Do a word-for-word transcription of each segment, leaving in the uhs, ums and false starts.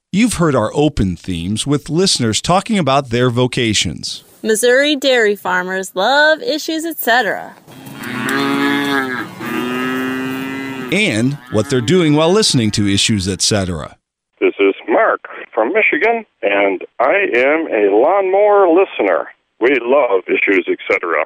You've heard our open themes with listeners talking about their vocations. Missouri dairy farmers love issues, et cetera. And what they're doing while listening to Issues, et cetera. This is Mark from Michigan, and I am a lawnmower listener. We love Issues, et cetera.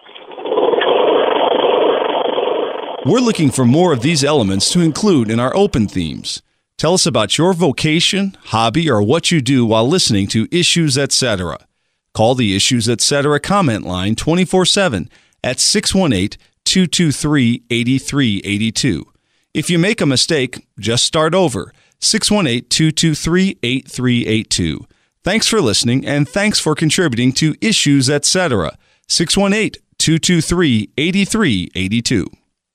We're looking for more of these elements to include in our open themes. Tell us about your vocation, hobby, or what you do while listening to Issues, et cetera. Call the Issues, et cetera comment line twenty-four seven at six one eight, two two three, eight three eight two. If you make a mistake, just start over. six one eight, two two three, eight three eight two. Thanks for listening, and thanks for contributing to Issues, et cetera. six one eight, two two three, eight three eight two.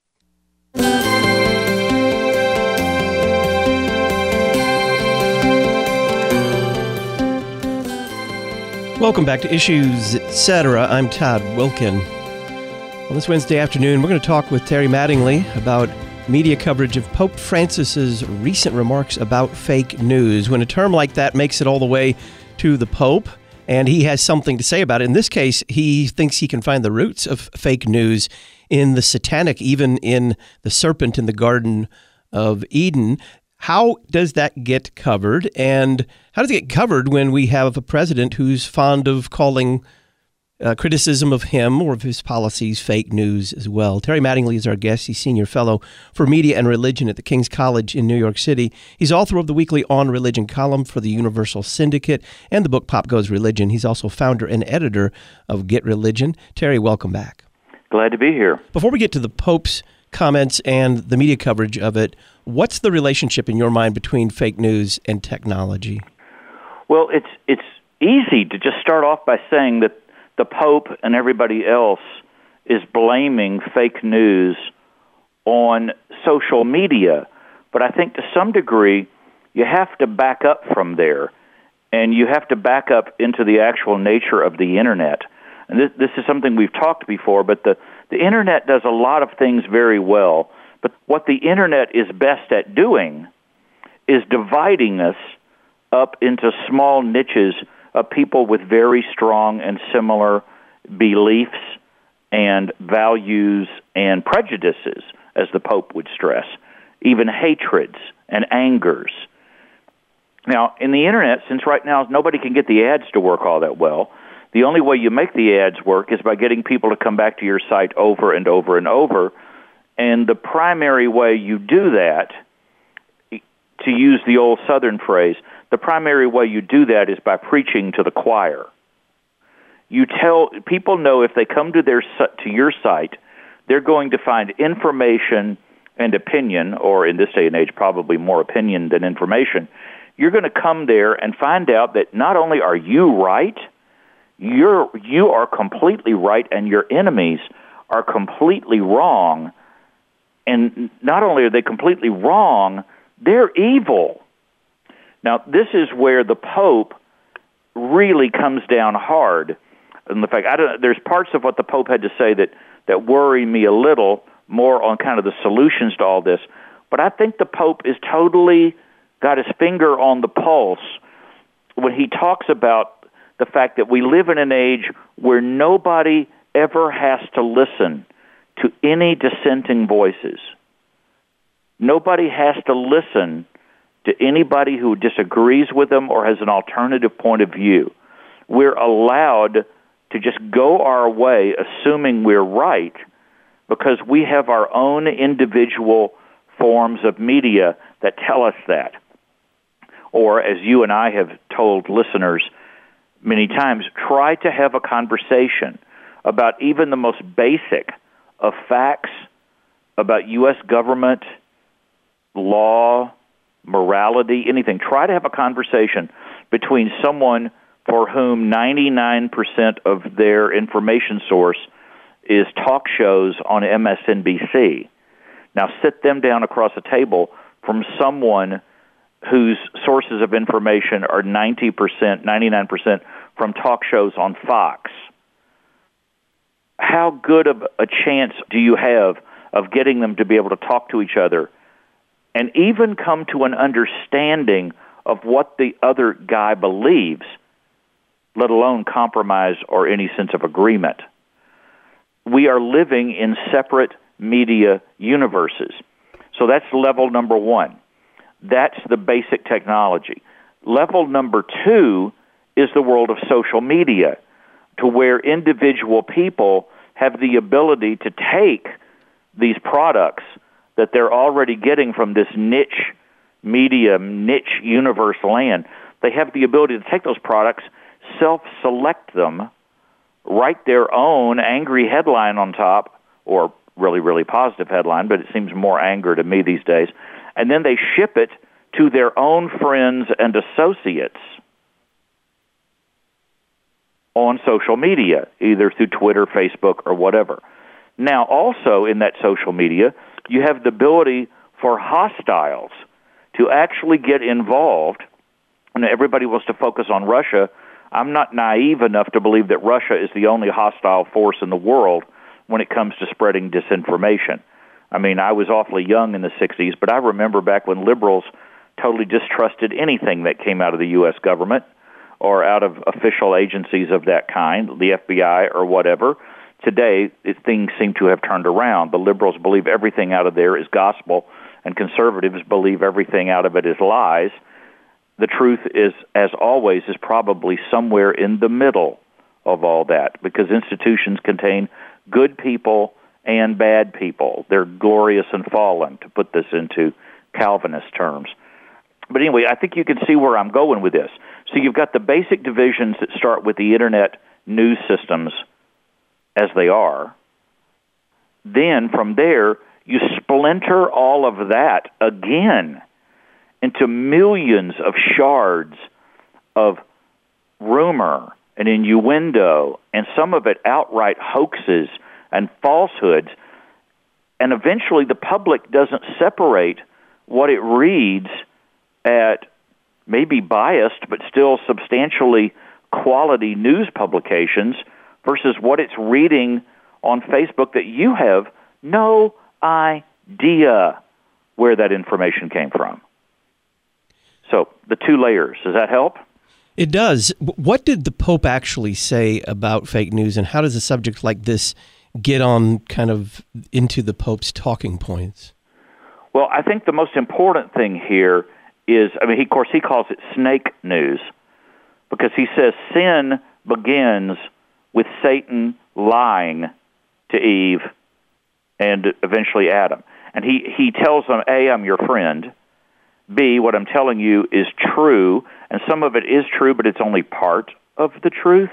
Welcome back to Issues, et cetera. I'm Todd Wilkin. Well, this Wednesday afternoon, we're going to talk with Terry Mattingly about media coverage of Pope Francis's recent remarks about fake news. When a term like that makes it all the way to the Pope, and he has something to say about it. In this case, he thinks he can find the roots of fake news in the satanic, even in the serpent in the Garden of Eden. How does that get covered, and how does it get covered when we have a president who's fond of calling uh, criticism of him or of his policies fake news as well? Terry Mattingly is our guest. He's Senior Fellow for Media and Religion at the King's College in New York City. He's author of the weekly On Religion column for the Universal Syndicate and the book Pop Goes Religion. He's also founder and editor of Get Religion. Terry, welcome back. Glad to be here. Before we get to the Pope's comments and the media coverage of it, what's the relationship in your mind between fake news and technology? Well, it's it's easy to just start off by saying that the Pope and everybody else is blaming fake news on social media. But I think to some degree, you have to back up from there, and you have to back up into the actual nature of the Internet. And this, this is something we've talked before, but the, the Internet does a lot of things very well. But what the Internet is best at doing is dividing us up into small niches of people with very strong and similar beliefs and values and prejudices, as the Pope would stress, even hatreds and angers. Now, in the Internet, since right now nobody can get the ads to work all that well, the only way you make the ads work is by getting people to come back to your site over and over and over. And the primary way you do that, to use the old Southern phrase, the primary way you do that is by preaching to the choir. You tell people know if they come to their to your site, they're going to find information and opinion, or in this day and age, probably more opinion than information. You're going to come there and find out that not only are you right, you're you are completely right, and your enemies are completely wrong. And not only are they completely wrong, they're evil. Now, this is where the Pope really comes down hard. And the fact, I don't, there's parts of what the Pope had to say that, that worry me a little, more on kind of the solutions to all this. But I think the Pope is totally got his finger on the pulse when he talks about the fact that we live in an age where nobody ever has to listen to any dissenting voices. Nobody has to listen to anybody who disagrees with them or has an alternative point of view. We're allowed to just go our way assuming we're right because we have our own individual forms of media that tell us that. Or, as you and I have told listeners many times, try to have a conversation about even the most basic of facts about U S government, law, morality, anything. Try to have a conversation between someone for whom ninety-nine percent of their information source is talk shows on M S N B C. Now sit them down across a table from someone whose sources of information are ninety percent, ninety-nine percent from talk shows on Fox. How good of a chance do you have of getting them to be able to talk to each other and even come to an understanding of what the other guy believes, let alone compromise or any sense of agreement. We are living in separate media universes. So that's level number one. That's the basic technology. Level number two is the world of social media, to where individual people have the ability to take these products that they're already getting from this niche media, niche universe land. They have the ability to take those products, self-select them, write their own angry headline on top, or really, really positive headline, but it seems more anger to me these days, and then they ship it to their own friends and associates on social media, either through Twitter, Facebook, or whatever. Now, also in that social media, you have the ability for hostiles to actually get involved. And everybody wants to focus on Russia. I'm not naive enough to believe that Russia is the only hostile force in the world when it comes to spreading disinformation. I mean, I was awfully young in the sixties, but I remember back when liberals totally distrusted anything that came out of the U S government or out of official agencies of that kind, the F B I or whatever. Today, it, things seem to have turned around. The liberals believe everything out of there is gospel, and conservatives believe everything out of it is lies. The truth is, as always, is probably somewhere in the middle of all that, because institutions contain good people and bad people. They're glorious and fallen, to put this into Calvinist terms. But anyway, I think you can see where I'm going with this. So you've got the basic divisions that start with the Internet news systems as they are. Then from there, you splinter all of that again into millions of shards of rumor and innuendo, and some of it outright hoaxes and falsehoods. And eventually the public doesn't separate what it reads at maybe biased but still substantially quality news publications versus what it's reading on Facebook that you have no idea where that information came from. So the two layers, does that help? It does. What did the Pope actually say about fake news, and how does a subject like this get on kind of into the Pope's talking points? Well, I think the most important thing here is, I mean, he, of course, he calls it snake news, because he says sin begins with Satan lying to Eve and eventually Adam. And he, he tells them, A, I'm your friend. B, what I'm telling you is true, and some of it is true, but it's only part of the truth.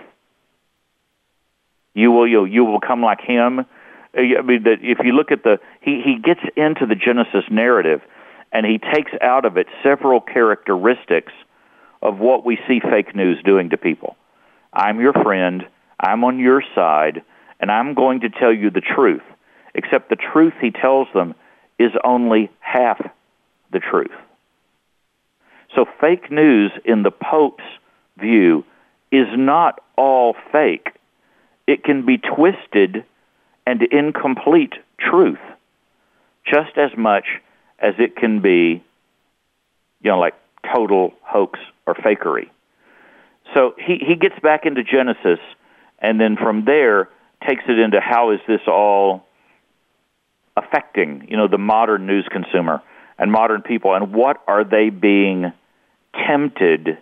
You will, you, you will come like him. I mean, that if you look at the, he, he gets into the Genesis narrative, and he takes out of it several characteristics of what we see fake news doing to people. I'm your friend, I'm on your side, and I'm going to tell you the truth, except the truth he tells them is only half the truth. So fake news, in the Pope's view, is not all fake. It can be twisted and incomplete truth, just as much as it can be, you know, like total hoax or fakery. So he, he gets back into Genesis, and then from there takes it into how is this all affecting, you know, the modern news consumer and modern people, and what are they being tempted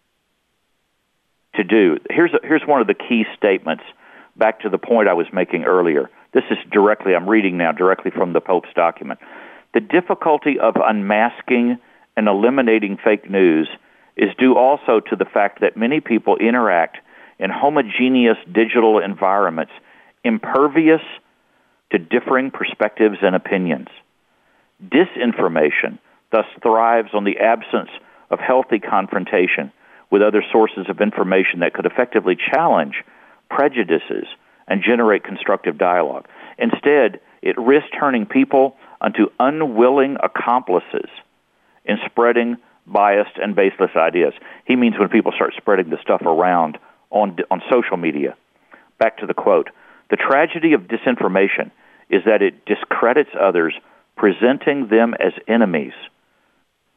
to do. Here's a, here's one of the key statements, back to the point I was making earlier. This is directly, I'm reading now directly from the Pope's document. The difficulty of unmasking and eliminating fake news is due also to the fact that many people interact in homogeneous digital environments, impervious to differing perspectives and opinions. Disinformation thus thrives on the absence of healthy confrontation with other sources of information that could effectively challenge prejudices and generate constructive dialogue. Instead, it risks turning people into unwilling accomplices in spreading biased and baseless ideas. He means when people start spreading the stuff around on on social media. Back to the quote. The tragedy of disinformation is that it discredits others, presenting them as enemies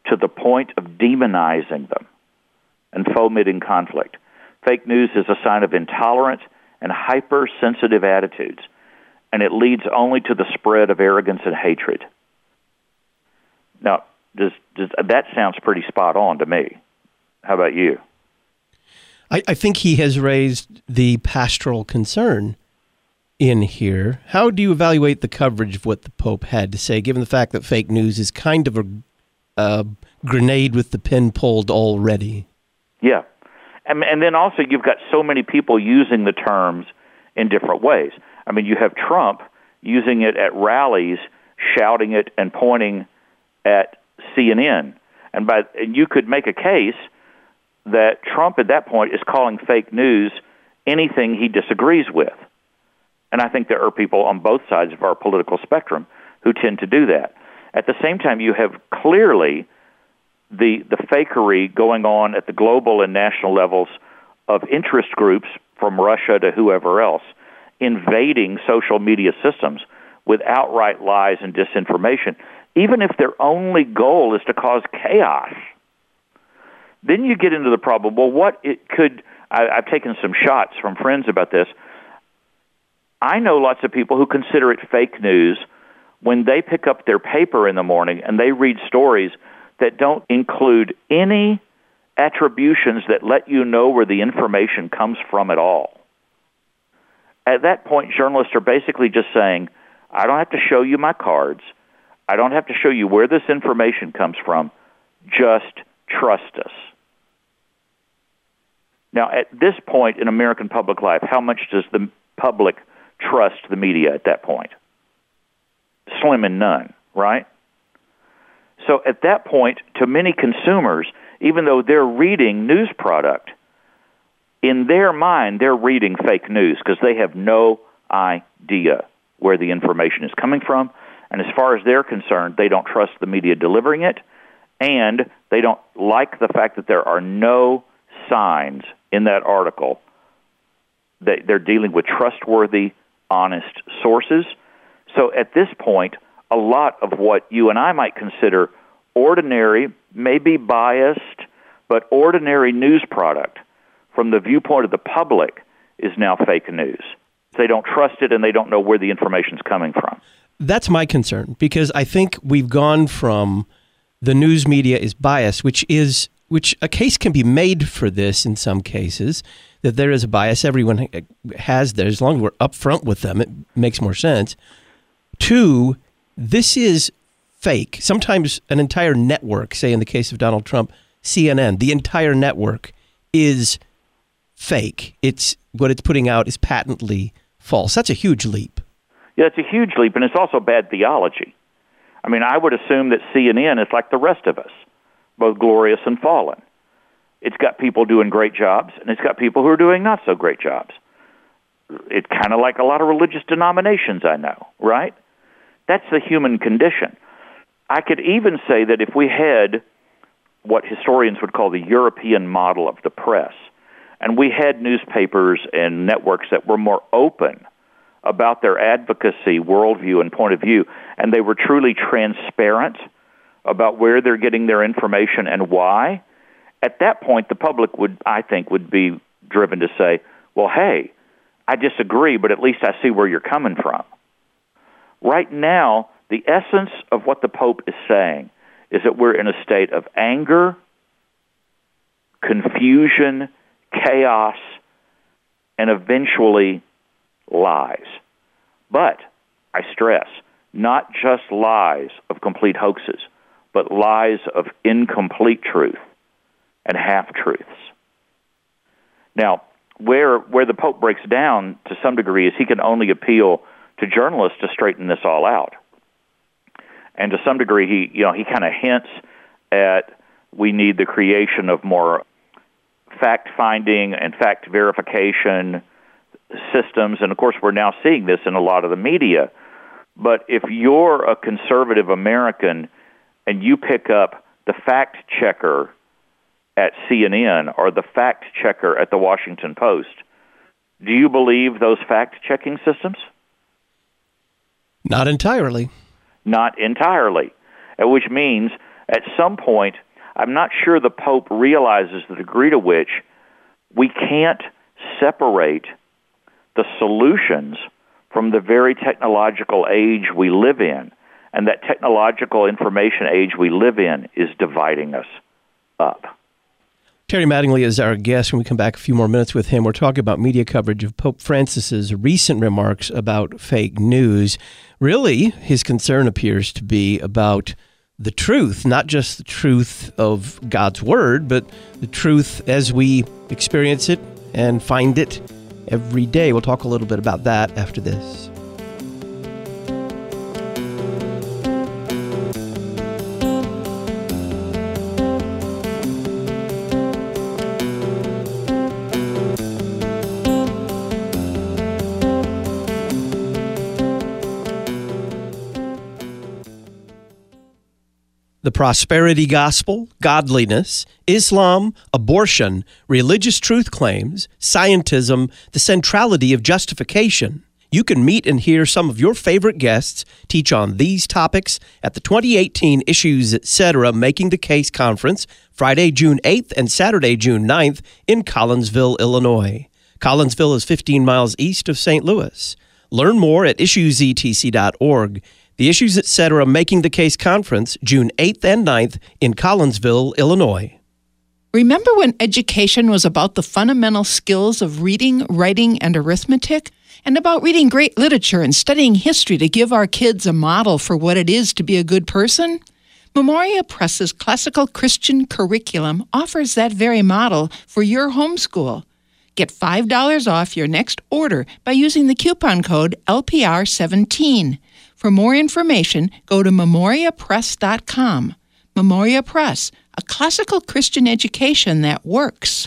to the point of demonizing them and fomenting conflict. Fake news is a sign of intolerant and hypersensitive attitudes, and it leads only to the spread of arrogance and hatred. Now, does, does, that sounds pretty spot on to me. How about you? I, I think he has raised the pastoral concern in here. How do you evaluate the coverage of what the Pope had to say, given the fact that fake news is kind of a, a grenade with the pin pulled already? Yeah. And, and then also you've got so many people using the terms in different ways. I mean, you have Trump using it at rallies, shouting it and pointing at C N N. And, by, and you could make a case that Trump at that point is calling fake news anything he disagrees with. And I think there are people on both sides of our political spectrum who tend to do that. At the same time, you have clearly the the fakery going on at the global and national levels of interest groups from Russia to whoever else invading social media systems with outright lies and disinformation, even if their only goal is to cause chaos. Then you get into the problem, well, what it could, I, I've taken some shots from friends about this. I know lots of people who consider it fake news when they pick up their paper in the morning and they read stories that don't include any attributions that let you know where the information comes from at all. At that point, journalists are basically just saying, I don't have to show you my cards. I don't have to show you where this information comes from. Just trust us. Now, at this point in American public life, how much does the public trust the media at that point? Slim and none, right? So at that point, to many consumers, even though they're reading news product, in their mind, they're reading fake news because they have no idea where the information is coming from. And as far as they're concerned, they don't trust the media delivering it, and they don't like the fact that there are no signs in that article that they're dealing with trustworthy, honest sources. So at this point, a lot of what you and I might consider ordinary, maybe biased, but ordinary news product from the viewpoint of the public is now fake news. They don't trust it and they don't know where the information's coming from. That's my concern, because I think we've gone from the news media is biased, which is which a case can be made for this in some cases, that there is a bias. Everyone has that. As long as we're upfront with them, it makes more sense. Two, this is fake. Sometimes an entire network, say in the case of Donald Trump, C N N, the entire network is fake. It's what it's putting out is patently false. That's a huge leap. Yeah, it's a huge leap, and it's also bad theology. I mean, I would assume that C N N is like the rest of us, both glorious and fallen. It's got people doing great jobs, and it's got people who are doing not so great jobs. It's kind of like a lot of religious denominations I know, right? That's the human condition. I could even say that if we had what historians would call the European model of the press, and we had newspapers and networks that were more open about their advocacy, worldview, and point of view, and they were truly transparent about where they're getting their information and why, at that point the public would, I think, would be driven to say, well, hey, I disagree, but at least I see where you're coming from. Right now, the essence of what the Pope is saying is that we're in a state of anger, confusion, chaos, and eventually lies. But, I stress, not just lies of complete hoaxes, but lies of incomplete truth and half-truths. Now, where where the Pope breaks down to some degree is he can only appeal to journalists to straighten this all out. And to some degree, he you know he kind of hints at we need the creation of more fact-finding and fact-verification systems, and of course we're now seeing this in a lot of the media. But if you're a conservative American and you pick up the fact-checker at C N N or the fact-checker at the Washington Post, do you believe those fact-checking systems? Not entirely. Not entirely, which means At some point, I'm not sure the Pope realizes the degree to which we can't separate the solutions from the very technological age we live in. And that technological information age we live in is dividing us up. Terry Mattingly is our guest. When we come back a few more minutes with him, we're talking about media coverage of Pope Francis's recent remarks about fake news. Really, his concern appears to be about the truth, not just the truth of God's Word, but the truth as we experience it and find it every day. We'll talk a little bit about that after this. The prosperity gospel, godliness, Islam, abortion, religious truth claims, scientism, the centrality of justification. You can meet and hear some of your favorite guests teach on these topics at the twenty eighteen Issues Etc. Making the Case Conference, Friday, June eighth and Saturday, June ninth in Collinsville, Illinois. Collinsville is fifteen miles east of Saint Louis. Learn more at issues e t c dot org. The Issues Etc. Making the Case Conference, June eighth and ninth in Collinsville, Illinois. Remember when education was about the fundamental skills of reading, writing, and arithmetic? And about reading great literature and studying history to give our kids a model for what it is to be a good person? Memoria Press's classical Christian curriculum offers that very model for your homeschool. Get five dollars off your next order by using the coupon code L P R seventeen. For more information, go to memoria press dot com. Memoria Press, a classical Christian education that works.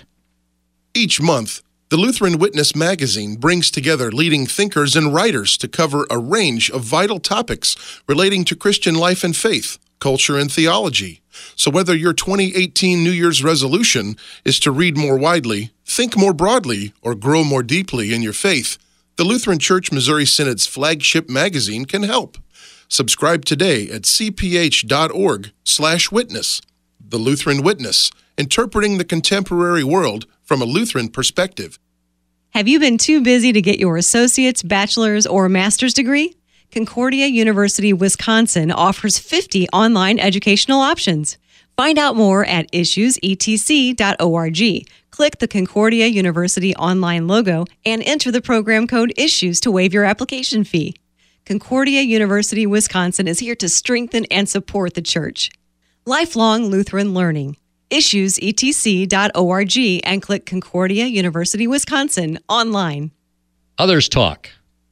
Each month, the Lutheran Witness magazine brings together leading thinkers and writers to cover a range of vital topics relating to Christian life and faith, culture, and theology. So whether your twenty eighteen New Year's resolution is to read more widely, think more broadly, or grow more deeply in your faith, the Lutheran Church Missouri Synod's flagship magazine can help. Subscribe today at c p h dot org slash witness. The Lutheran Witness, interpreting the contemporary world from a Lutheran perspective. Have you been too busy to get your associate's, bachelor's, or master's degree? Concordia University, Wisconsin offers fifty online educational options. Find out more at issues e t c dot org. Click the Concordia University online logo and enter the program code ISSUES to waive your application fee. Concordia University, Wisconsin is here to strengthen and support the church. Lifelong Lutheran learning. issues e t c dot org and click Concordia University, Wisconsin online. Others talk.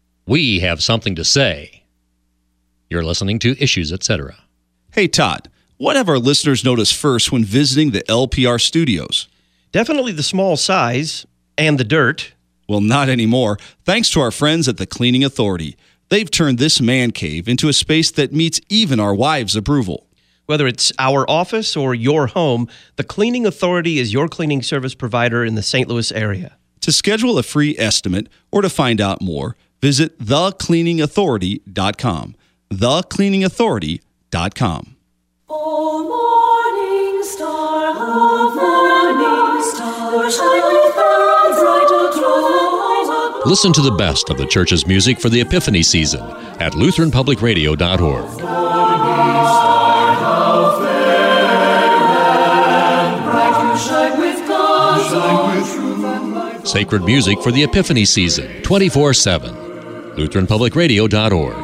We have something to say. You're listening to Issues Etc. Hey, Todd, what have our listeners noticed first when visiting the L P R studios? Definitely the small size and the dirt. Well, not anymore. Thanks to our friends at the Cleaning Authority. They've turned this man cave into a space that meets even our wives' approval. Whether it's our office or your home, the Cleaning Authority is your cleaning service provider in the Saint Louis area. To schedule a free estimate or to find out more, visit the cleaning authority dot com. the cleaning authority dot com. O morning star, O morning star, shine far bright across. Listen to the best of the church's music for the Epiphany season at lutheran public radio dot org. Sacred music for the Epiphany season, twenty-four seven. lutheran public radio dot org.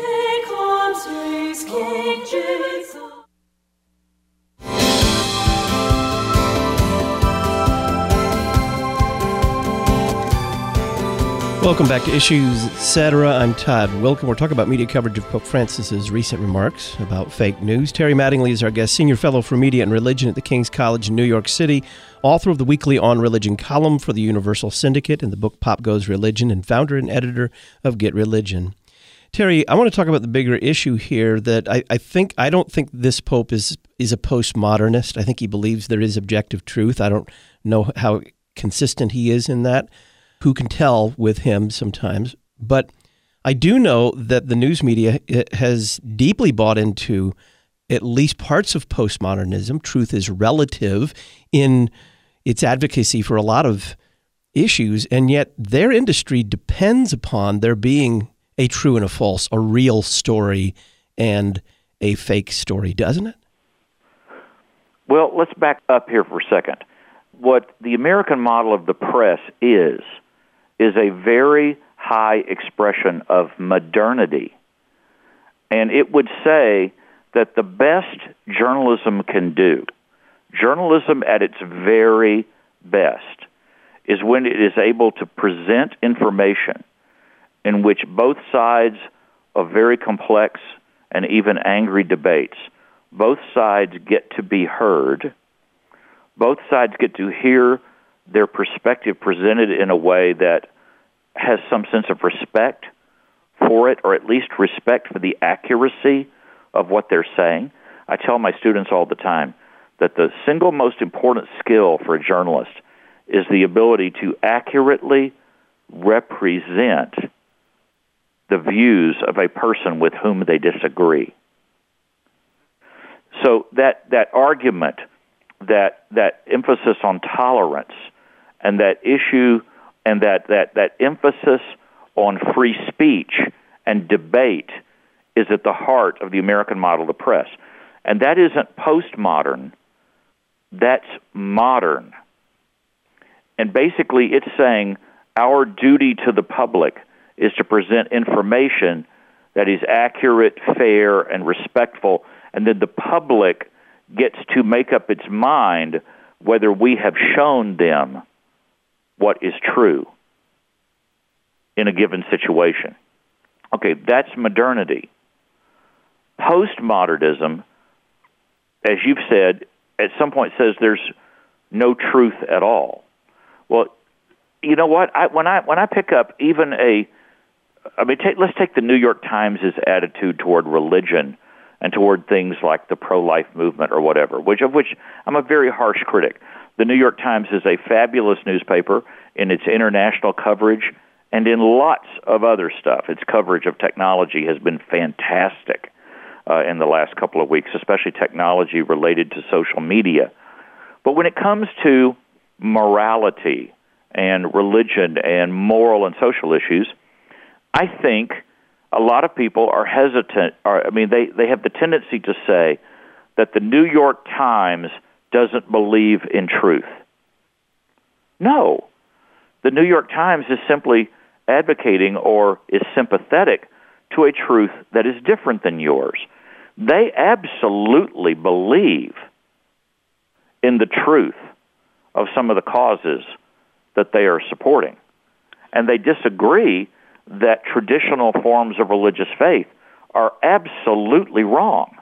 Welcome back to Issues Etc. I'm Todd Wilken. We're talking about media coverage of Pope Francis's recent remarks about fake news. Terry Mattingly is our guest, Senior Fellow for Media and Religion at the King's College in New York City, author of the weekly On Religion column for the Universal Syndicate and the book Pop Goes Religion, and founder and editor of Get Religion. Terry, I want to talk about the bigger issue here that I, I think, I don't think this Pope is, is a postmodernist. I think he believes there is objective truth. I don't know how consistent he is in that. Who can tell with him sometimes, but I do know that the news media has deeply bought into at least parts of postmodernism. Truth is relative in its advocacy for a lot of issues, and yet their industry depends upon there being a true and a false, a real story and a fake story, doesn't it? Well, let's back up here for a second. What the American model of the press is, is a very high expression of modernity. And it would say that the best journalism can do, journalism at its very best, is when it is able to present information in which both sides of very complex and even angry debates, both sides get to be heard, both sides get to hear their perspective presented in a way that has some sense of respect for it, or at least respect for the accuracy of what they're saying. I tell my students all the time that the single most important skill for a journalist is the ability to accurately represent the views of a person with whom they disagree. So that, that argument, that, that emphasis on tolerance, and that issue, and that, that, that emphasis on free speech and debate is at the heart of the American model of the press. And that isn't postmodern, that's modern. And basically it's saying our duty to the public is to present information that is accurate, fair, and respectful, and then the public gets to make up its mind whether we have shown them what is true in a given situation. Okay, that's modernity. Postmodernism, as you've said, at some point says there's no truth at all. Well, you know what? I, when I when I pick up even a, I mean, take, let's take the New York Times' attitude toward religion and toward things like the pro-life movement or whatever, which of which I'm a very harsh critic. The New York Times is a fabulous newspaper in its international coverage and in lots of other stuff. Its coverage of technology has been fantastic uh, in the last couple of weeks, especially technology related to social media. But when it comes to morality and religion and moral and social issues, I think a lot of people are hesitant. Or, I mean, they, they have the tendency to say that the New York Times doesn't believe in truth. No. The New York Times is simply advocating or is sympathetic to a truth that is different than yours. They absolutely believe in the truth of some of the causes that they are supporting. And they disagree that traditional forms of religious faith are absolutely wrong.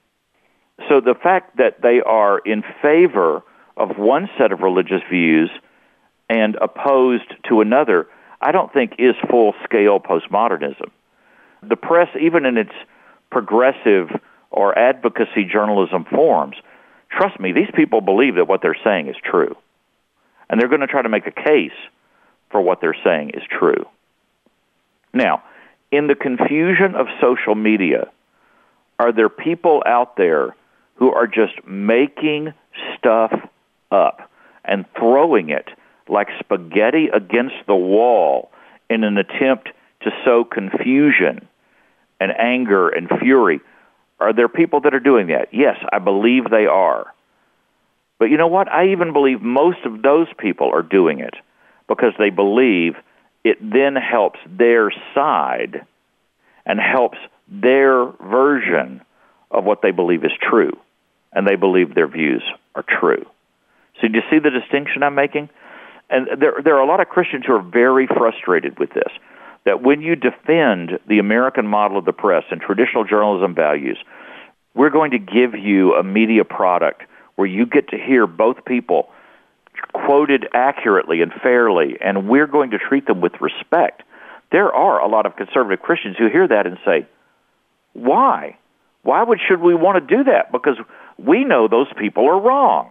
So the fact that they are in favor of one set of religious views and opposed to another, I don't think is full-scale postmodernism. The press, even in its progressive or advocacy journalism forms, trust me, these people believe that what they're saying is true. And they're going to try to make a case for what they're saying is true. Now, in the confusion of social media, are there people out there who are just making stuff up and throwing it like spaghetti against the wall in an attempt to sow confusion and anger and fury? Are there people that are doing that? Yes, I believe they are. But you know what? I even believe most of those people are doing it because they believe it then helps their side and helps their version of what they believe is true, and they believe their views are true. So do you see the distinction I'm making? And there, there are a lot of Christians who are very frustrated with this, that when you defend the American model of the press and traditional journalism values, we're going to give you a media product where you get to hear both people quoted accurately and fairly, and we're going to treat them with respect. There are a lot of conservative Christians who hear that and say, why? Why would should we want to do that? Because we know those people are wrong.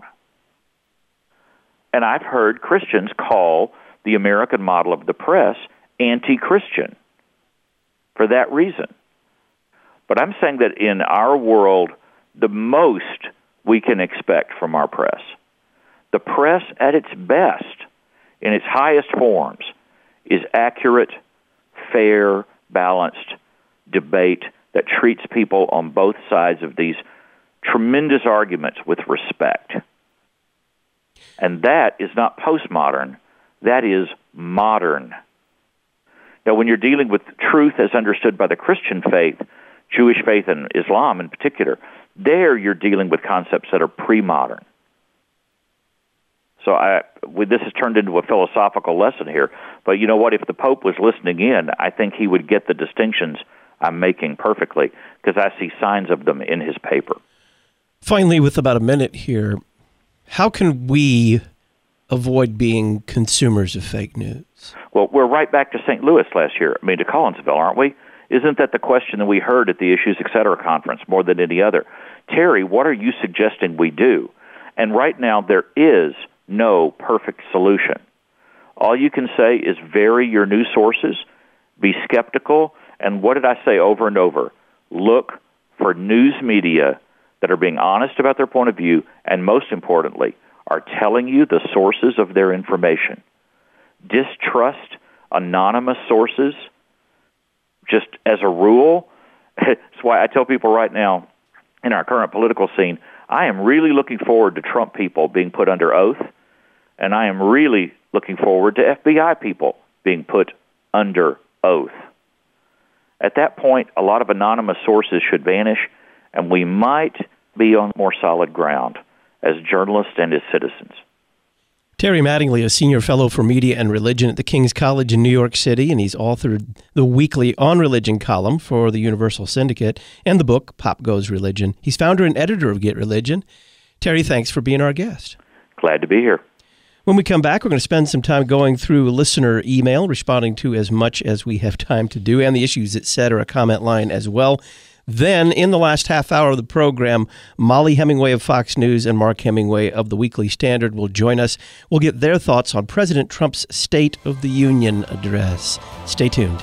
And I've heard Christians call the American model of the press anti-Christian for that reason. But I'm saying that in our world the most we can expect from our press. The press at its best, in its highest forms, is accurate, fair, balanced debate that treats people on both sides of these tremendous arguments with respect. And that is not postmodern, that is modern. Now, when you're dealing with truth as understood by the Christian faith, Jewish faith and Islam in particular, there you're dealing with concepts that are pre-modern. So I, this has turned into a philosophical lesson here. But you know what? If the Pope was listening in, I think he would get the distinctions I'm making perfectly, because I see signs of them in his paper. Finally, with about a minute here, how can we avoid being consumers of fake news? Well, we're right back to Saint Louis last year. I mean, to Collinsville, aren't we? Isn't that the question that we heard at the Issues Etc. conference more than any other? Terry, what are you suggesting we do? And right now, there is no perfect solution. All you can say is vary your news sources, be skeptical, and what did I say over and over? Look for news media that are being honest about their point of view, and most importantly, are telling you the sources of their information. Distrust anonymous sources just as a rule. That's why I tell people right now, in our current political scene, I am really looking forward to Trump people being put under oath, and I am really looking forward to F B I people being put under oath. At that point, a lot of anonymous sources should vanish, and we might be on more solid ground as journalists and as citizens. Terry Mattingly, a senior fellow for media and religion at the King's College in New York City, and he's authored the weekly On Religion column for the Universal Syndicate and the book Pop Goes Religion. He's founder and editor of Get Religion. Terry, thanks for being our guest. Glad to be here. When we come back, we're going to spend some time going through listener email, responding to as much as we have time to do, and the Issues Etc. comment line as well. Then, in the last half hour of the program, Molly Hemingway of Fox News and Mark Hemingway of the Weekly Standard will join us. We'll get their thoughts on President Trump's State of the Union address. Stay tuned.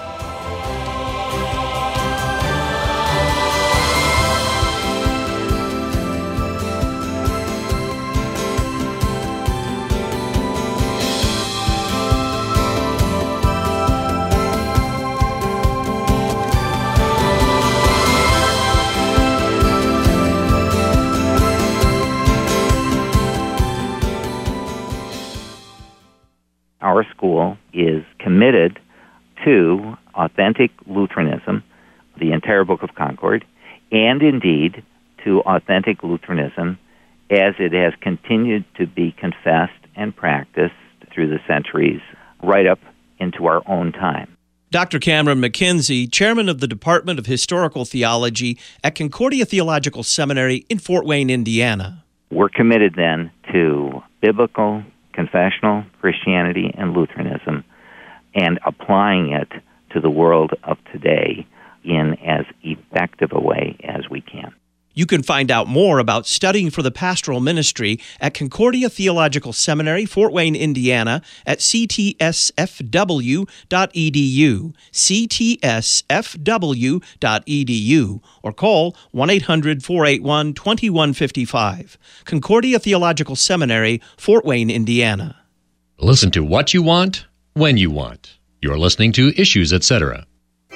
Our school is committed to authentic Lutheranism, the entire Book of Concord, and indeed to authentic Lutheranism as it has continued to be confessed and practiced through the centuries, right up into our own time. Doctor Cameron McKenzie, chairman of the Department of Historical Theology at Concordia Theological Seminary in Fort Wayne, Indiana. We're committed then to biblical, confessional Christianity and Lutheranism, and applying it to the world of today in as effective a way as we can. You can find out more about studying for the pastoral ministry at Concordia Theological Seminary, Fort Wayne, Indiana, at c t s f w dot e d u, c t s f w dot e d u, or call one eight hundred, four eight one, two one five five. Concordia Theological Seminary, Fort Wayne, Indiana. Listen to what you want, when you want. You're listening to Issues Etc.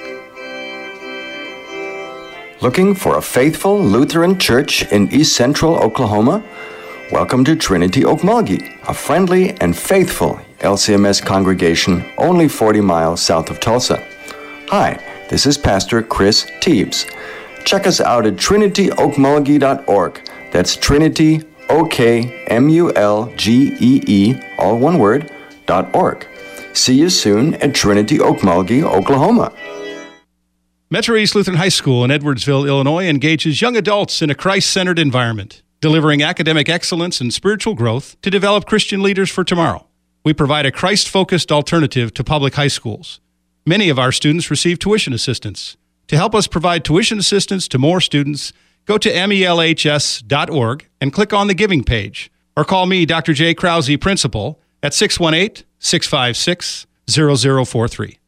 Looking for a faithful Lutheran church in East Central Oklahoma? Welcome to Trinity Okmulgee, a friendly and faithful L C M S congregation only forty miles south of Tulsa. Hi, this is Pastor Chris Teebs. Check us out at trinity okmulgee dot org. That's Trinity, O K M U L G E E, all one word, dot org. See you soon at Trinity Okmulgee, Oklahoma. Metro East Lutheran High School in Edwardsville, Illinois engages young adults in a Christ-centered environment, delivering academic excellence and spiritual growth to develop Christian leaders for tomorrow. We provide a Christ-focused alternative to public high schools. Many of our students receive tuition assistance. To help us provide tuition assistance to more students, go to M E L H S dot org and click on the Giving page, or call me, Doctor J. Krause, Principal, at six one eight, six five six, zero zero four three.